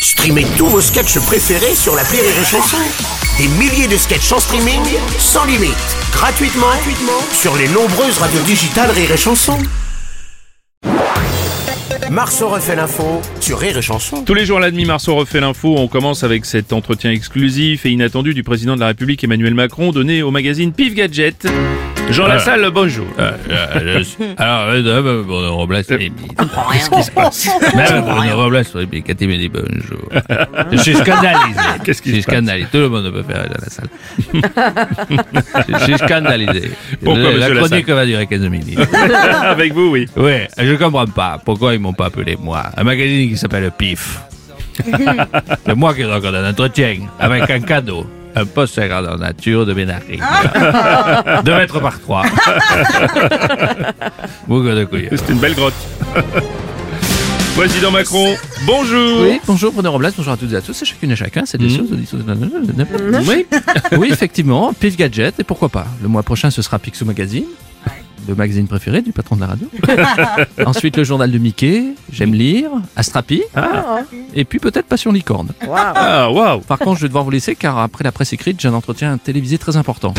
Streamez tous vos sketchs préférés sur l'appli Rire et Chanson. Des milliers de sketchs en streaming, sans limite, gratuitement sur les nombreuses radios digitales Rire et Chanson. Marceau refait l'info sur Rire et Chanson. Tous les jours à la demi, Marceau refait l'info. On commence avec cet entretien exclusif et inattendu du président de la République Emmanuel Macron donné au magazine Pif Gadget. Jean Lassalle, bonjour. Alors, Bruno Robles, qu'est-ce qui se passe? Même Bruno Robles, quand il me dit bonjour. Je suis scandalisé. Qu'est-ce qui se passe? Scandalisé. Tout le monde peut faire Jean Lassalle. Je suis scandalisé. Pourquoi, La monsieur chronique va durer 15 minutes. Avec vous, oui. Ouais, je comprends pas pourquoi ils m'ont pas appelé moi. Un magazine qui s'appelle Pif. C'est moi qui raconte un entretien avec un cadeau. Un poster grandeur nature de Bénarry. 2 mètres par 3. Beaucoup de couilles. C'est une belle grotte. Président Macron, bonjour. Oui, bonjour Bruno Robles, bonjour à toutes et à tous, et chacune et chacun, c'est des choses. Oui. Oui, effectivement, Pif Gadget, et pourquoi pas. Le mois prochain, ce sera Picsou Magazine, le magazine préféré du patron de la radio. Ensuite, le journal de Mickey, J'aime lire, Astrapi, et puis peut-être Passion Licorne. Ah, waouh. Par contre, je vais devoir vous laisser, car après la presse écrite, j'ai un entretien télévisé très important.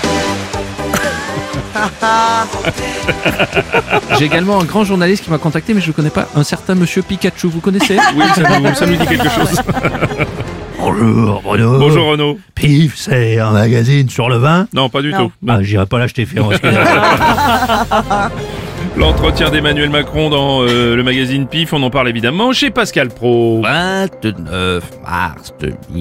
J'ai également un grand journaliste qui m'a contacté, mais je ne connais pas, un certain monsieur Pikachu, vous connaissez? Oui, ça nous dit quelque chose. Bonjour Bruno. Bonjour Renaud. Pif, c'est un magazine sur le vin. Non, pas du tout. Ah, j'irai pas l'acheter, Féron. L'entretien d'Emmanuel Macron dans le magazine Pif, on en parle évidemment chez Pascal Pro. 29 mars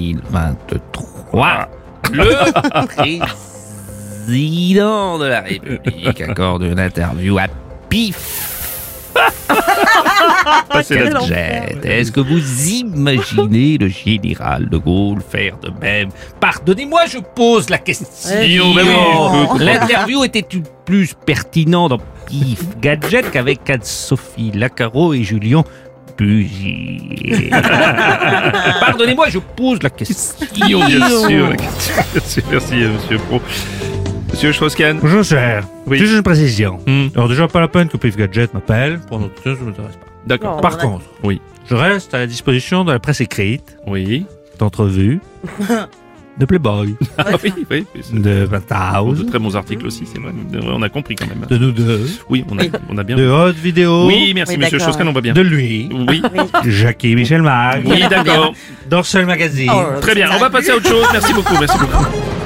2023, le président de la République accorde une interview à Pif Gadget. Est-ce que vous imaginez le général de Gaulle faire de même? Pardonnez-moi, je pose la question. L'interview était plus pertinente dans Pif Gadget qu'avec Anne-Sophie Lacaro et Julien Bugier. Pardonnez-moi, je pose la question. Bien sûr. Merci, monsieur Pro. Monsieur Strauss-Kahn. Bonjour cher. Oui. Juste une précision. Hmm. Alors déjà, pas la peine que Pif Gadget m'appelle. Pour un entretien, ça ne m'intéresse pas. D'accord. Par contre, Oui. je reste à la disposition de la presse écrite, Oui. d'entrevues, de Playboy, Ah, oui. de De Penthouse, très bons articles aussi, c'est vrai. On a compris quand même. de nous deux, Oui, on a bien. de hautes vidéos, Oui, merci Oui, monsieur d'accord. Strauss-Kahn, on va bien. de lui, Oui. Jackie Michel Mag, Oui, d'accord. Dorsal Magazine. Oh, Très bien, on va passer à autre chose. Merci beaucoup.